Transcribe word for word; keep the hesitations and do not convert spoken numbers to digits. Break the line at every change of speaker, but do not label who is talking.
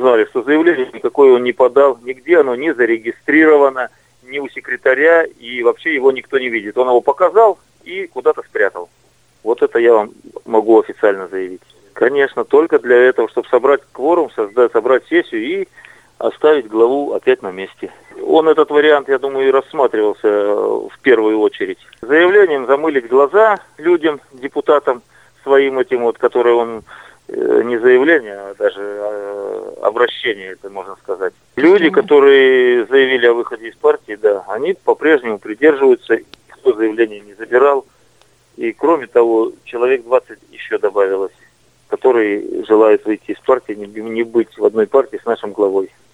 узнали, что заявление никакое он не подал, нигде оно не зарегистрировано, ни у секретаря, и вообще его никто не видит. Он его показал и куда-то спрятал. Вот это я вам могу официально заявить. Конечно, только для этого, чтобы собрать кворум, создать, собрать сессию и оставить главу опять на месте. Он этот вариант, я думаю, и рассматривался в первую очередь. Заявлением замылить глаза людям, депутатам своим этим, вот, которые он, не заявление, а даже обращение, это можно сказать. Люди, которые заявили о выходе из партии, да, они по-прежнему придерживаются, кто заявление не забирал. И кроме того, человек двадцать еще добавилось, которые желают выйти из партии, не быть в одной партии с нашим главой.